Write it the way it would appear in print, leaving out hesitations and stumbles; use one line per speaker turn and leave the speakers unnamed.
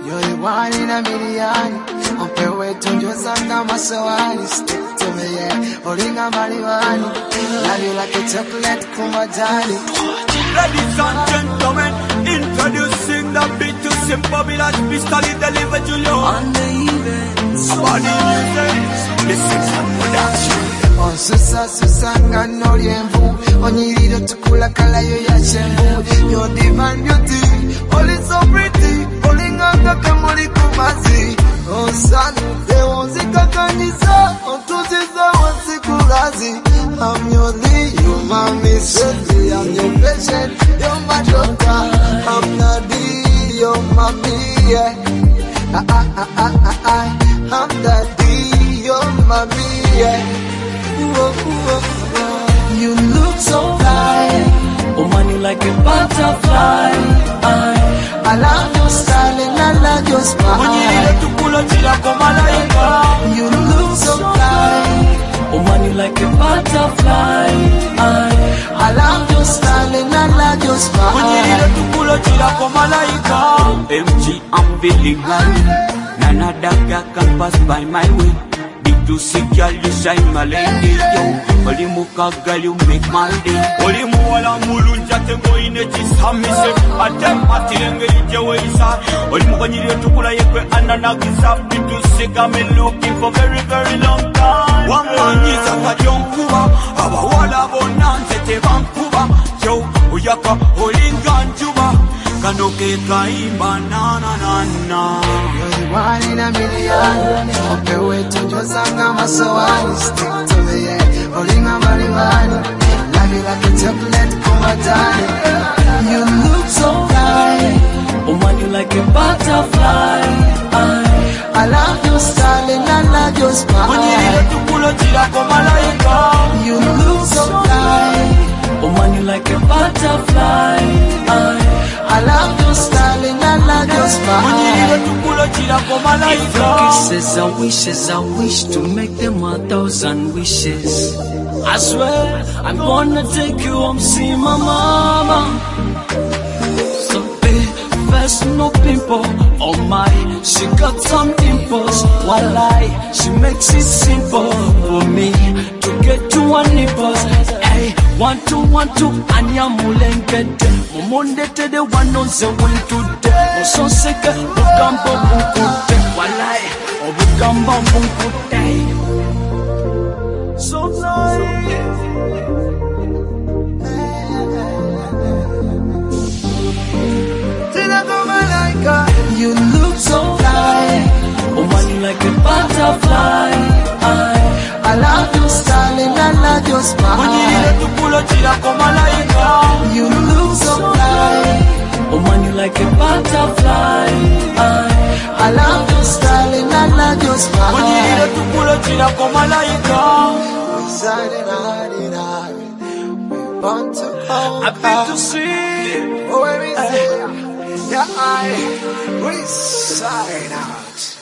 You're the one in a million. Umpe wetu ndio sanga masawani. Stick to me, yeah. Olinga mariwani. Love you like a chocolate kumajani.
Ladies and gentlemen, introducing the beat to Simple Village Pistol delivered to you.
On the events.
About the music. Listen and production.
On susanga no liembu. Onyirido tukula kala yo ya shembu. Your divine beauty, all is so pretty. Olinganga kamuli kumazi. Oh son, they won't see kakaniza. On tuziza wansikulazi. I'm your lead, you mommy sweetie. I'm your patient, you're my doctor. I'm Nadi, you're mommy, yeah. I'm Daddy, you're mommy, yeah. You look so fly.
Oh man, you like a butterfly.
I love your style and I love your smile. You look so fly.
Oh man, you like a butterfly.
I love your style and I love your smile.
MG, I'm feeling high. None of that girl can pass by my way. Big to see girl, you shine my lady, yo. Oli muka girl, you make my day. Oli muwala mulunja tengo inechi samise. Atem matilenge ije weisa. Oli muka nyiri tukula yekwe ananagisa. Big to see girl, me looking for very, very long time. Wamanyiza kajonkuba. Awa wala bonanze te Vancouver. Yo, uyaka olinga njuba. Kanoke kaimba na na na na.
You're the one in a million. Umpe wetu ndio sanga masawani. Stick to me, yeah. Olinga mariwani. Love you like a chocolate kumajani. You look so fly.
Oh man, you like a butterfly.
I love your style and I love your smile. You look so fly.
Oh man, you like a butterfly.
I love your style and I love your smile.
If your kisses are wishes, I wish to make them 1,000 wishes. I swear, I'm gonna take you home, see my mama. So big, first no pimple on my, she got some impulse. Walai, she makes it simple for me to get to one nipples. Hey, 1 2 1 2, anya mulengete. Mumondete the one on the way today. So sick, bukamba bukute. Walai, oh bukamba bukute. So nice.
You look so fly.
Oh man, you like a butterfly.
I love your style and I love your smile. You look so fly.
Oh man, you like a butterfly.
I love your style and I love your smile. We want to hold.
Happy to see.
Oh, we say, yeah, we sign out.